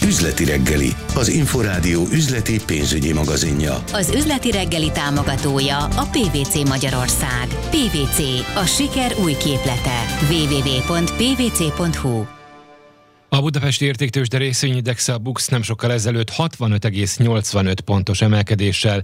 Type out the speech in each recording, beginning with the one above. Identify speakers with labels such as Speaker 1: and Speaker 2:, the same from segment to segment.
Speaker 1: Üzleti reggeli, az Inforádió üzleti pénzügyi magazinja.
Speaker 2: Az Üzleti reggeli támogatója a PwC Magyarország. PwC, a siker új képlete. www.pwc.hu.
Speaker 3: A budapesti értéktőzsde részvényindexe, a BUX nem sokkal ezelőtt 65,85 pontos emelkedéssel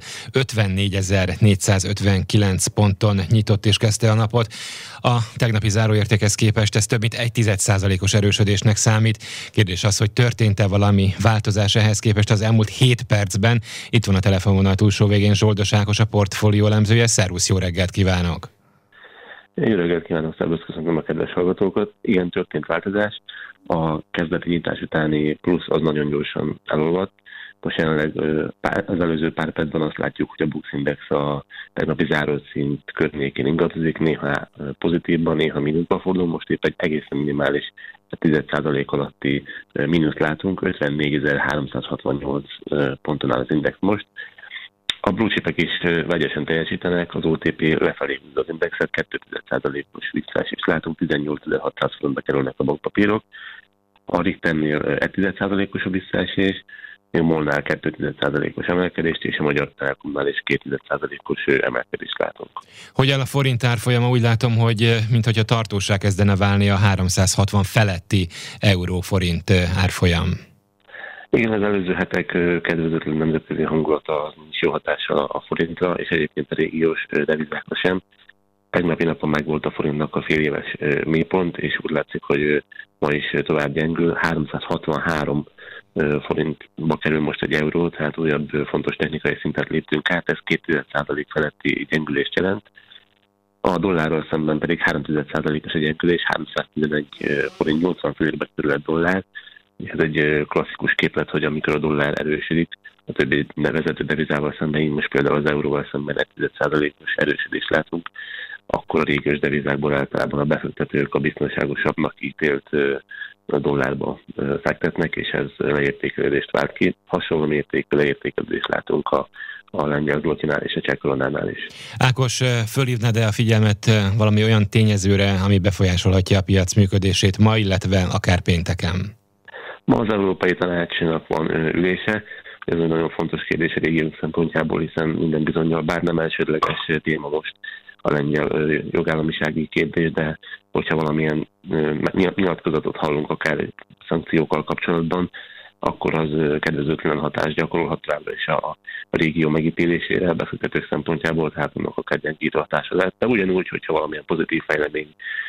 Speaker 3: 54.459 ponton nyitott és kezdte a napot. A tegnapi záróértékhez képest ez több mint 1,1%-os erősödésnek számít. Kérdés az, hogy történt-e valami változás ehhez képest az elmúlt 7 percben. Itt van a telefonvonal túlsó végén Zsoldos Ákos, a portfólió elemzője. Szervusz, jó reggelt kívánok!
Speaker 4: Jó reggelt kívánok, szervusz, köszönöm a kedves hallgatókat. Igen, történt változás. A kezdeti nyitás utáni plusz az nagyon gyorsan elolvadt. Most jelenleg az előző pár percben azt látjuk, hogy a BUX Index a tegnapi zárószint környékén ingadozik, néha pozitívban, néha mínuszba fordul. Most épp egy egészen minimális 10% alatti mínusz látunk, 54.368 ponton áll az index most. A blue chipek is vegyesen teljesítenek, az OTP lefelé húzza az indexet, 2,1%-os visszaesés látunk, 18.600 forintba kerülnek a bankpapírok. A Richternél 1,1%-os a visszaesés, a MOL-nál 2,1%-os emelkedést, és a Magyar Telekomnál is 2,1%-os emelkedést látunk.
Speaker 3: Hogy áll a forint árfolyama? Úgy látom, hogy minthogyha tartósá kezdene válni a 360 feletti euró-forint árfolyam.
Speaker 4: Igen, az előző hetek kedvezőtlen nemzetközi hangulata nincs jó hatással a forintra, és egyébként a régiós devizákra sem. Tegnapi napon megvolt a forintnak a féléves mélypont, és úgy látszik, hogy ma is tovább gyengül. 363 forintba kerül most egy euró, tehát újabb fontos technikai szintet léptünk át, ez 2% feletti gyengülést jelent. A dollárral szemben pedig 3,1%-os egy gyengülés, 311 forint 80 fillérbe kerül egy dollár. Ez egy klasszikus képlet, hogy amikor a dollár erősödik, a többi nevezető devizával szemben, így most például az euróval szemben 1,1%-os erősödést látunk, akkor a régiós devizákból általában a befektetők a biztonságosabbnak ítélt a dollárba fektetnek, és ez leértékelődést vált ki. Hasonló mértékű leértékelődést látunk a lengyel zlotinál és a cseh koronánál is.
Speaker 3: Ákos, fölhívnád-e a figyelmet valami olyan tényezőre, ami befolyásolhatja a piac működését ma, illetve akár pénteken?
Speaker 4: Ma az Európai Tanácsnak van ülése, ez egy nagyon fontos kérdés a régiónk szempontjából, hiszen minden bizonnyal, bár nem elsődleges téma most a lengyel jogállamisági kérdés, de hogyha valamilyen nyilatkozatot hallunk akár szankciókkal kapcsolatban, akkor az kedvezőtlen hatást gyakorolhat továbbra is a régió megítélésére, a befektetők szempontjából, tehát annak akár gyengítő hatása lehet. De ugyanúgy, hogyha valamilyen pozitív fejlemény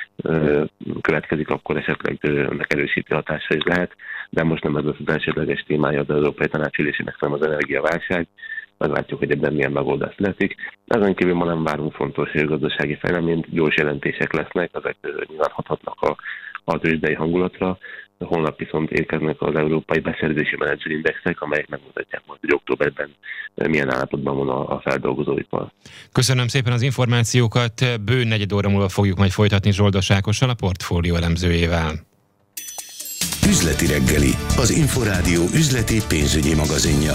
Speaker 4: következik, akkor esetleg ennek erősítő hatása is lehet, de most nem ez az elsődleges témája az Európai Tanács ülésének, hanem az energiaválság. Meglátjuk, hogy ebben milyen megoldás születik. Ezen kívül ma nem várunk fontos gazdasági fejleményt, gyors jelentések lesznek, ezek nyilván hathatnak a tőzsdei hangulatra. Holnap viszont érkeznek az európai beszerzési menedzserindexek, amelyek megmutatják majd, hogy októberben milyen állapotban van a feldolgozóipar.
Speaker 3: Köszönöm szépen az információkat, bő negyed óra múlva fogjuk majd folytatni Zsoldos Ákossal, a portfólió elemzőjével.
Speaker 1: Üzleti reggeli, az Inforádió üzleti pénzügyi magazinja.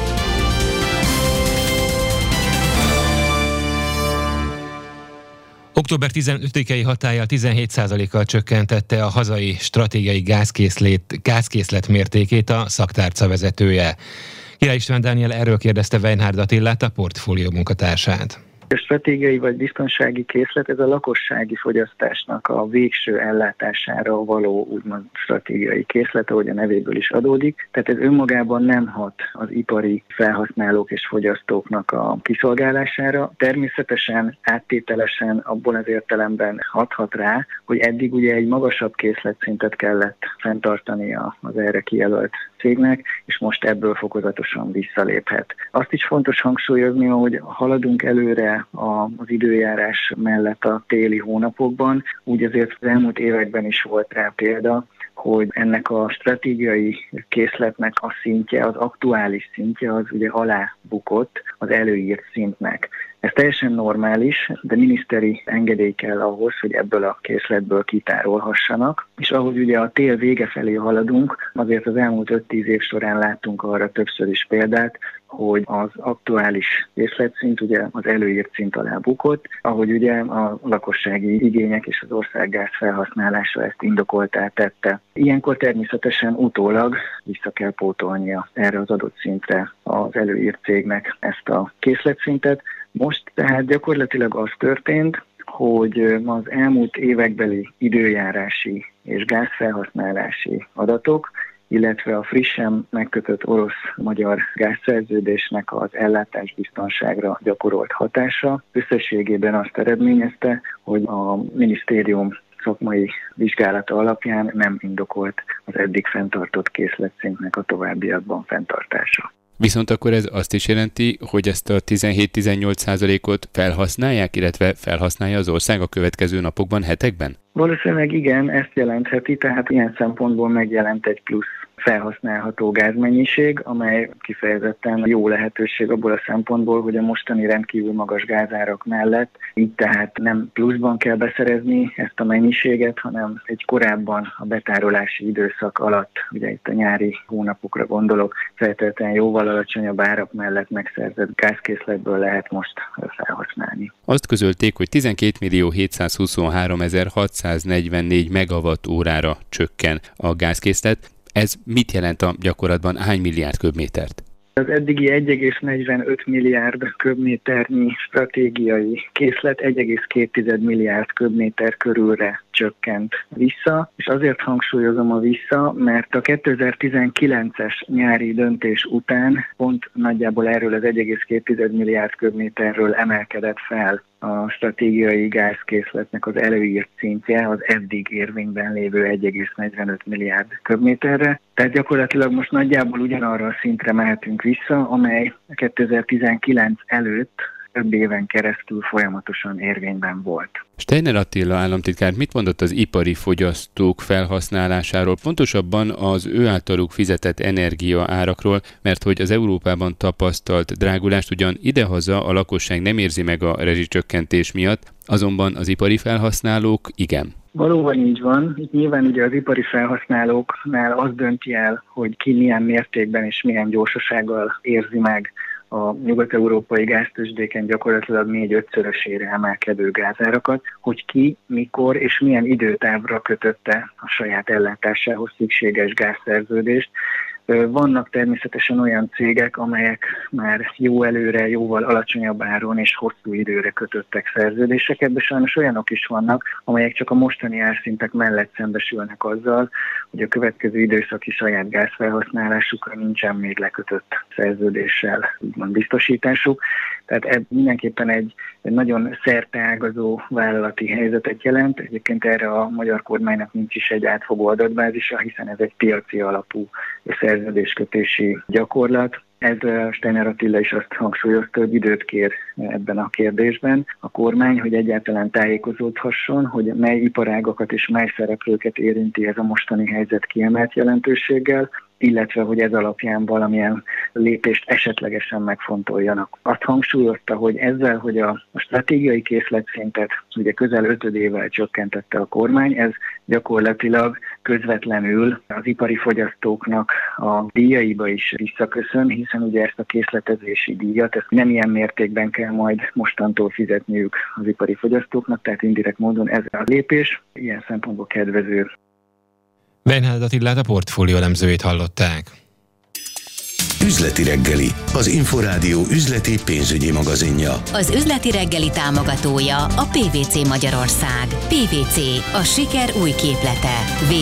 Speaker 3: Október 15-i hatállyal 17%-kal csökkentette a hazai stratégiai gázkészlet mértékét a szaktárca vezetője. Király István Dániel erről kérdezte Weinhard Attilát, a portfólió munkatársát.
Speaker 5: A stratégiai vagy biztonsági készlet, ez a lakossági fogyasztásnak a végső ellátására való úgymond stratégiai készlet, ahogy a nevéből is adódik. Tehát ez önmagában nem hat az ipari felhasználók és fogyasztóknak a kiszolgálására. Természetesen áttételesen abban az értelemben hathat rá, hogy eddig ugye egy magasabb készletszintet kellett fenntartani az erre kijelölt cégnek, és most ebből fokozatosan visszaléphet. Azt is fontos hangsúlyozni, hogy haladunk előre az időjárás mellett a téli hónapokban, úgy azért az elmúlt években is volt rá példa, hogy ennek a stratégiai készletnek a szintje, az aktuális szintje az ugye alábukott az előírt szintnek. Ez teljesen normális, de miniszteri engedély kell ahhoz, hogy ebből a készletből kitárolhassanak. És ahogy ugye a tél vége felé haladunk, azért az elmúlt 5-10 év során láttunk arra többször is példát, hogy az aktuális készletszint ugye az előírt szint alá bukott, ahogy ugye a lakossági igények és az országgáz felhasználása ezt indokoltá tette. Ilyenkor természetesen utólag vissza kell pótolnia erre az adott szintre az előírt cégnek ezt a készletszintet. Most tehát gyakorlatilag az történt, hogy az elmúlt évekbeli időjárási és gázfelhasználási adatok, illetve a frissen megkötött orosz-magyar gázszerződésnek az ellátásbiztonságra gyakorolt hatása összességében azt eredményezte, hogy a minisztérium szakmai vizsgálata alapján nem indokolt az eddig fenntartott készletszintnek a továbbiakban fenntartása.
Speaker 6: Viszont akkor ez azt is jelenti, hogy ezt a 17-18%-ot felhasználják, illetve felhasználja az ország a következő napokban, hetekben?
Speaker 5: Valószínűleg igen, ezt jelentheti, tehát ilyen szempontból megjelent egy plusz felhasználható gázmennyiség, amely kifejezetten jó lehetőség abból a szempontból, hogy a mostani rendkívül magas gázárak mellett így tehát nem pluszban kell beszerezni ezt a mennyiséget, hanem egy korábban a betárolási időszak alatt, ugye itt a nyári hónapokra gondolok, feltétlenül jóval alacsonyabb árak mellett megszerzett gázkészletből lehet most felhasználni.
Speaker 6: Azt közölték, hogy 12.723.644 megawatt-órára csökken a gázkészlet. Ez mit jelent a gyakorlatban? Hány milliárd köbmétert?
Speaker 5: Az eddigi 1,45 milliárd köbméternyi stratégiai készlet 1,2 milliárd köbméter körülre csökkent vissza, és azért hangsúlyozom a vissza, mert a 2019-es nyári döntés után pont nagyjából erről az 1,2 milliárd köbméterről emelkedett fel a stratégiai gázkészletnek az előírt szintje az eddig érvényben lévő 1,45 milliárd köbméterre. Tehát gyakorlatilag most nagyjából ugyanarra a szintre mehetünk vissza, amely 2019 előtt több éven keresztül folyamatosan érvényben volt.
Speaker 6: Steiner Attila államtitkár mit mondott az ipari fogyasztók felhasználásáról, pontosabban az ő általuk fizetett energia árakról, mert hogy az Európában tapasztalt drágulást ugyan idehaza a lakosság nem érzi meg a rezsicsökkentés miatt, azonban az ipari felhasználók igen.
Speaker 5: Valóban így van. Itt nyilván ugye az ipari felhasználóknál az dönti el, hogy ki milyen mértékben és milyen gyorsasággal érzi meg a nyugat-európai gáztőzsdéken gyakorlatilag 4-5-szörösére emelkedő gázárakat, hogy ki, mikor és milyen időtávra kötötte a saját ellátásához szükséges gázszerződést. Vannak természetesen olyan cégek, amelyek már jó előre, jóval alacsonyabb áron és hosszú időre kötöttek szerződéseket, de sajnos olyanok is vannak, amelyek csak a mostani árszintek mellett szembesülnek azzal, hogy a következő időszaki saját gázfelhasználásukra nincsen még lekötött szerződéssel úgymond biztosításuk. Tehát ez mindenképpen egy nagyon szerteágazó vállalati helyzetet jelent. Egyébként erre a magyar kormánynak nincs is egy átfogó adatbázisa, hiszen ez egy piaci alapú szerződéskötési gyakorlat. Ez Steiner Attila is azt hangsúlyozta, hogy időt kér ebben a kérdésben a kormány, hogy egyáltalán tájékozódhasson, hogy mely iparágakat és mely szereplőket érinti ez a mostani helyzet kiemelt jelentőséggel, illetve hogy ez alapján valamilyen lépést esetlegesen megfontoljanak. Azt hangsúlyozta, hogy ezzel, hogy a stratégiai készletszintet ugye közel 5-ével csökkentette a kormány, ez gyakorlatilag közvetlenül az ipari fogyasztóknak a díjaiba is visszaköszön, hiszen ugye ezt a készletezési díjat, ezt nem ilyen mértékben kell majd mostantól fizetniük az ipari fogyasztóknak, tehát indirekt módon ez a lépés ilyen szempontból kedvező.
Speaker 3: Weinhard Attilát, a Portfólió elemzőjét hallották.
Speaker 1: Üzleti reggeli, az Inforádió üzleti pénzügyi magazinja.
Speaker 2: Az üzleti reggeli támogatója a PwC Magyarország. PwC, a siker új képlete.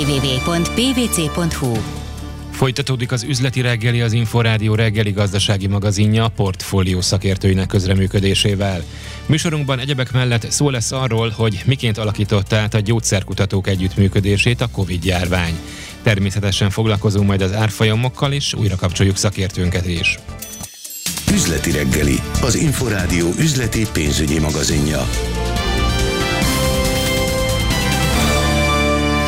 Speaker 2: www.pwc.hu.
Speaker 3: Folytatódik az üzleti reggeli, az Inforádió reggeli gazdasági magazinja a Portfólió szakértőinek közreműködésével. Műsorunkban egyebek mellett szó lesz arról, hogy miként alakította át a gyógyszerkutatók együttműködését a Covid-járvány. Természetesen foglalkozunk majd az árfolyamokkal is, újra kapcsoljuk szakértőnket is.
Speaker 1: Üzleti reggeli, az Inforádió üzleti pénzügyi magazinja.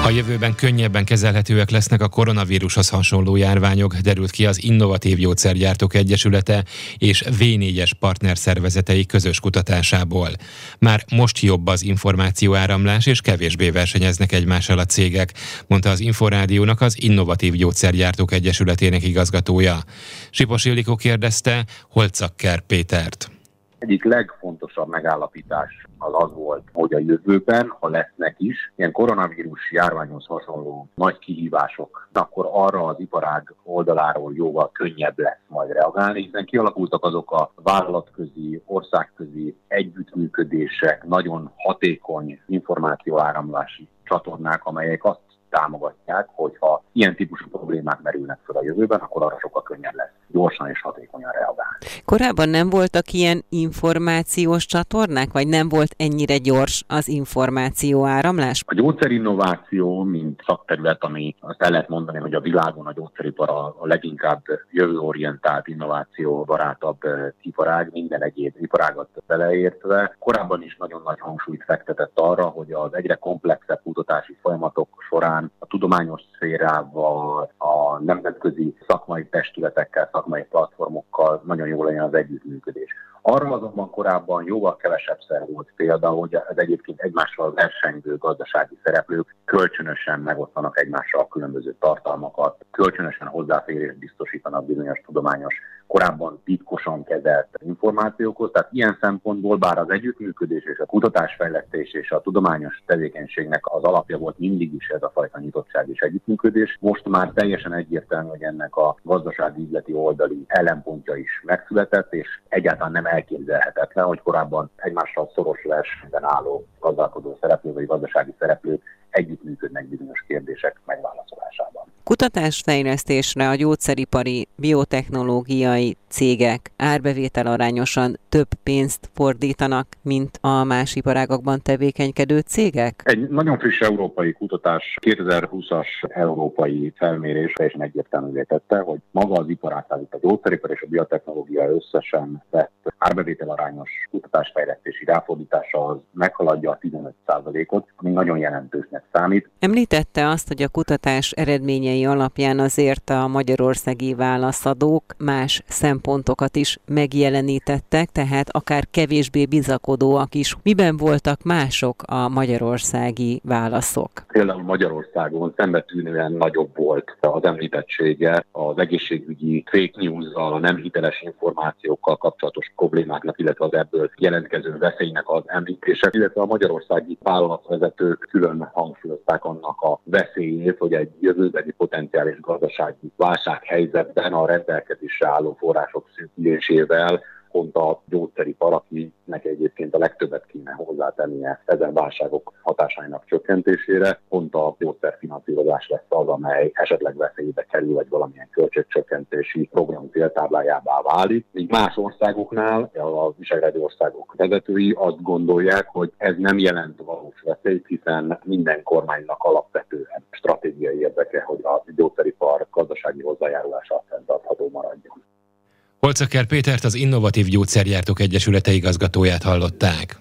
Speaker 3: A jövőben könnyebben kezelhetőek lesznek a koronavírushoz hasonló járványok, derült ki az Innovatív Gyógyszergyártók Egyesülete és V4-es partnerszervezetei közös kutatásából. Már most jobb az információáramlás, és kevésbé versenyeznek egymással a cégek, mondta az Inforádiónak az Innovatív Gyógyszergyártók Egyesületének igazgatója. Sipos Ildikó kérdezte Holcakker Pétert.
Speaker 7: Egyik legfontosabb megállapítás az volt, hogy a jövőben, ha lesznek is ilyen koronavírus járványhoz hasonló nagy kihívások, akkor arra az iparág oldaláról jóval könnyebb lesz majd reagálni, hiszen kialakultak azok a vállalatközi, országközi együttműködések, nagyon hatékony információáramlási csatornák, amelyek azt támogatják, hogyha ilyen típusú problémák merülnek fel a jövőben, akkor arra sokkal könnyebb lesz gyorsan és hatékonyan reagálni.
Speaker 8: Korábban nem voltak ilyen információs csatornák, vagy nem volt ennyire gyors az információ áramlás?
Speaker 7: A gyógyszerinnováció, mint szakterület, ami azt el lehet mondani, hogy a világon a gyógyszeripar a leginkább jövőorientált, innovációbarátabb iparág, minden egyéb iparágat beleértve. Korábban is nagyon nagy hangsúlyt fektetett arra, hogy az egyre komplexebb kutatási folyamatok során a tudományos szférával, a nemzetközi szakmai testületekkel, szakmai platformokkal nagyon jól legyen az együttműködés. Arra azonban korábban jóval kevesebbszer volt példa, hogy az egyébként egymással versengő gazdasági szereplők kölcsönösen megosztanak egymással különböző tartalmakat, kölcsönösen hozzáférést biztosítanak bizonyos tudományos, korábban titkosan kezelt információkhoz. Tehát ilyen szempontból bár az együttműködés és a kutatásfejlesztés és a tudományos tevékenységnek az alapja volt mindig is ez a fajta nyitottság és együttműködés, most már teljesen egyértelmű, hogy ennek a gazdasági üzleti oldali ellenpontja is megszületett, és egyáltalán nem elképzelhetetlen, hogy korábban egymással szoros versenyben álló gazdálkodó szereplő vagy gazdasági szereplők együttműködnek bizonyos kérdések megválaszolásában.
Speaker 8: Kutatásfejlesztésre a gyógyszeripari, biotechnológiai cégek árbevételarányosan több pénzt fordítanak, mint a más iparágakban tevékenykedő cégek?
Speaker 7: Egy nagyon friss európai kutatás, 2020-as európai felmérés teljesen egyértelművé tette, hogy maga az iparág, a gyógyszeripar és a biotechnológia összesen vett árbevételarányos kutatásfejlesztési ráfordítása az meghaladja a 15%-ot, ami nagyon jelentősnek számít.
Speaker 8: Említette azt, hogy a kutatás eredményei alapján azért a magyarországi válaszadók más szempontokat is megjelenítettek, tehát akár kevésbé bizakodóak is. Miben voltak mások a magyarországi válaszok?
Speaker 7: Például Magyarországon szembetűnően nagyobb volt az említettsége az egészségügyi fake news-zal, a nem hiteles információkkal kapcsolatos problémáknak, illetve az ebből jelentkező veszélynek az említése, illetve a magyarországi vállalatvezetők külön hangsúlyozták annak a veszélyét, hogy egy jövőbeli potenciális gazdasági válsághelyzetben a rendelkezésre álló források szűkülésével pont a gyógyszeripar, akinek egyébként a legtöbbet kéne hozzátennie ezen válságok hatásainak csökkentésére, pont a gyógyszerfinanszírozás lesz az, amely esetleg veszélybe kerül, vagy valamilyen költségcsökkentési program céltáblájává válik. Míg más országoknál, a visegrádi országok vezetői azt gondolják, hogy ez nem jelent valós veszélyt, hiszen minden kormánynak alapvetően stratégiai érdeke, hogy a gyógyszeripar gazdasági hozzájárulása fenntartható maradjon.
Speaker 3: Holcakker Pétert, az Innovatív Gyógyszergyártók Egyesülete igazgatóját hallották.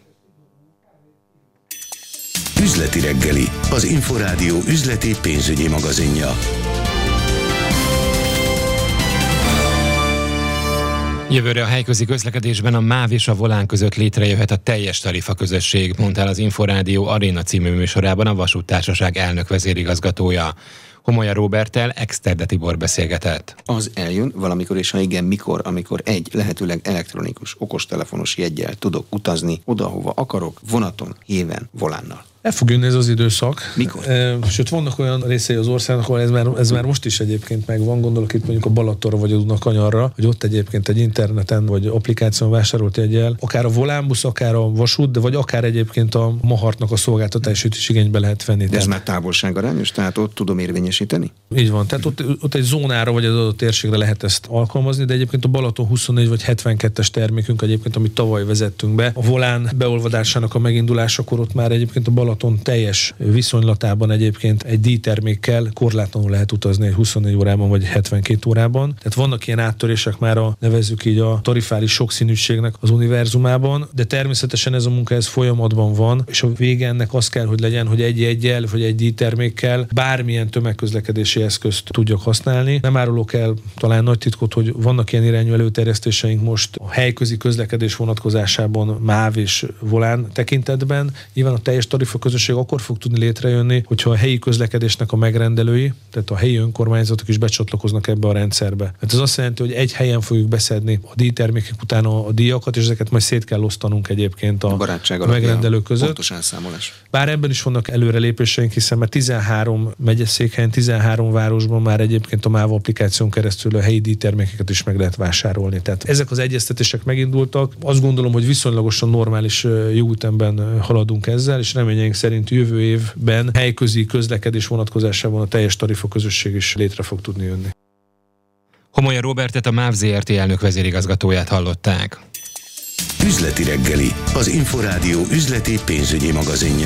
Speaker 1: Üzleti reggeli, az Inforádió üzleti pénzügyi magazinja.
Speaker 3: Jövőre a helyközi közlekedésben a MÁV és a Volán között létrejöhet a teljes tarifa közösség, mondta el az Inforádió Aréna című műsorában a vasúttársaság elnök vezérigazgatója. Homolya Róberttel Exterde Tibor beszélgetett.
Speaker 9: Az eljön valamikor, és ha igen, mikor, amikor lehetőleg elektronikus, okostelefonos jeggyel tudok utazni oda, hova akarok, vonaton, héven, volánnal.
Speaker 10: El fog jönni ez az időszak.
Speaker 9: Mikor?
Speaker 10: Sőt, vannak olyan részei az országnak, ahol ez már most is egyébként megvan. Gondolok itt mondjuk a Balatonra vagy a Dunakanyarra, hogy ott egyébként egy interneten vagy applikáción vásárolt jeggyel, akár a volánbusz, akár a vasút, de vagy akár egyébként a Mahartnak a szolgáltatását is igénybe lehet venni.
Speaker 9: De ez már távolságarányos, tehát ott tudom érvényesíteni?
Speaker 10: Így van, tehát ott egy zónára vagy az adott térségre lehet ezt alkalmazni, de egyébként a Balaton 24 vagy 72-es termékünk egyébként, amit tavaly vezettünk be, a volán beolvadásának a megindulásakor ott már egyébként a Balaton Balaton teljes viszonylatában egyébként egy díjtermékkel korlátlanul lehet utazni egy 24 órában vagy 72 órában. Tehát vannak ilyen áttörések már nevezzük így a tarifális sokszínűségnek az univerzumában, de természetesen ez a munka ez folyamatban van, és a vége ennek az kell, hogy legyen, hogy egy jeggyel vagy egy díjtermékkel bármilyen tömegközlekedési eszközt tudjak használni. Nem árulok el talán nagy titkot, hogy vannak ilyen irányú előterjesztéseink most a helyközi közlekedés vonatkozásában MÁV és volán tekintetben. Nyilván a teljes tarifa közösség akkor fog tudni létrejönni, hogyha a helyi közlekedésnek a megrendelői, tehát a helyi önkormányzatok is becsatlakoznak ebbe a rendszerbe. Hát ez azt jelenti, hogy egy helyen fogjuk beszedni a díjtermékek után a díjakat, és ezeket majd szét kell osztanunk egyébként a megrendelők között.
Speaker 9: Pontos elszámolás.
Speaker 10: Bár ebben is vannak előrelépéseink, hiszen már 13 megyeszékhelyen, 13 városban már egyébként a MÁV applikáción keresztül a helyi díjtermékeket is meg lehet vásárolni. Tehát ezek az egyeztetések megindultak. Azt gondolom, hogy viszonylagosan normális jóütemben haladunk ezzel, és reményeink szerint jövő évben helyközi közlekedés vonatkozásában a teljes tarifa közösség is létre fog tudni jönni.
Speaker 3: Homolya Róbertet, a MÁV Zrt. Elnök vezérigazgatóját hallották.
Speaker 1: Üzleti reggeli, az Inforádió üzleti pénzügyi magazinja.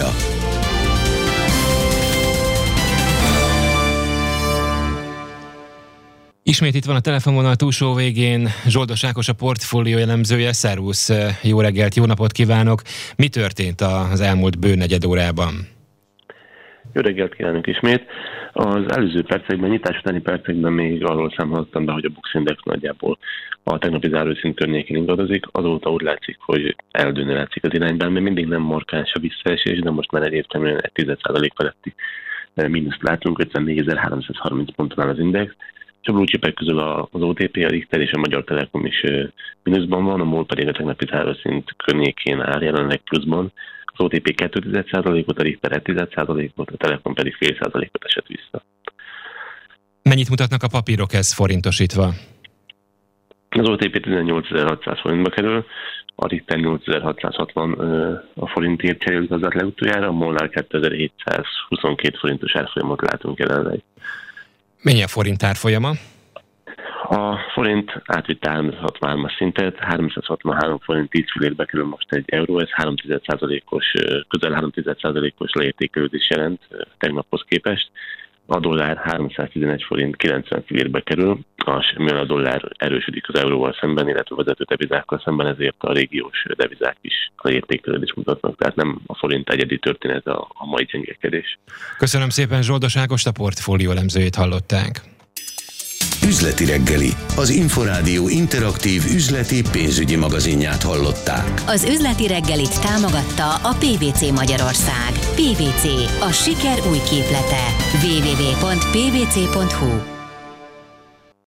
Speaker 3: Ismét itt van a telefonvonal túlsó végén Zsoldos Ákos, a portfólió elemzője. Szervusz, jó reggelt, jó napot kívánok! Mi történt az elmúlt bő negyed órában?
Speaker 4: Jó reggelt kívánok ismét! Az előző percekben, nyitás utáni percekben még arról számoltam be, hogy a Bux Index nagyjából a tegnapi zárószint környékén ingadozik. Azóta úgy látszik, hogy eldőlni látszik az irányban, mert mindig nem markáns a visszaesés, de most már egyértelműen egy 10% feletti mínuszt látunk, 54.330 ponton áll az index. És a blue chipek közül az OTP, a Richter és a Magyar Telekom is mínuszban van, a MOL pedig a tegnapi zárószint környékén áll jelenleg pluszban. Az OTP 2%-ot, a Richter 1%-ot, a Telekom pedig 0,5%-ot esett vissza.
Speaker 3: Mennyit mutatnak a papírok ez forintosítva?
Speaker 4: Az OTP 18.600 forintba kerül, a Richter 8.660 a forintért cserélt gazdát legutoljára, a MOL-nál 2.722 forintos árfolyamot látunk jelenleg.
Speaker 3: Mennyi a forint árfolyama?
Speaker 4: A forint átvitte 363-as szintet, 363 forint 10 fillérbe kerül most egy euró, ez 3,1%-os, közel 3,1%-os leértékelődés jelent tegnaphoz képest. A dollár 311 forint 90 fillérbe kerül, mivel a dollár erősödik az euróval szemben, illetve vezető devizákkal szemben, ezért a régiós devizák is az értékelődést mutatnak, tehát nem a forint egyedi történet a mai gyengekedés.
Speaker 3: Köszönöm szépen, Zsoldos Ágost, a portfólió elemzőjét hallották.
Speaker 1: Üzleti reggeli, az Inforádió interaktív üzleti pénzügyi magazinját hallották.
Speaker 2: Az üzleti reggelit támogatta a PVC Magyarország. PVC, a siker új képlete. www.pvc.hu